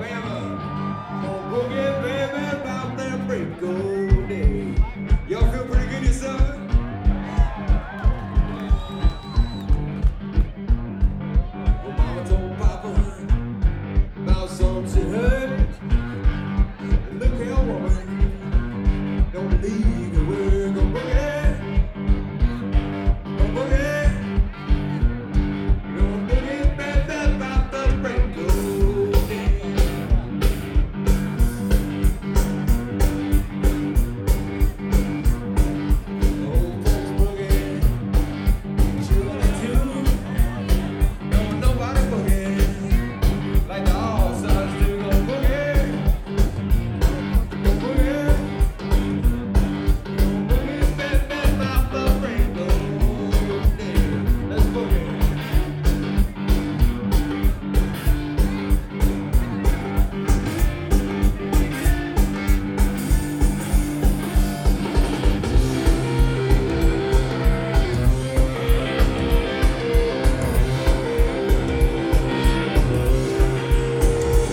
Oh, boogie baby, about that break of day. Y'all feel pretty good yourself? Well, mama told papa about something she heard. And look here, woman, don't leave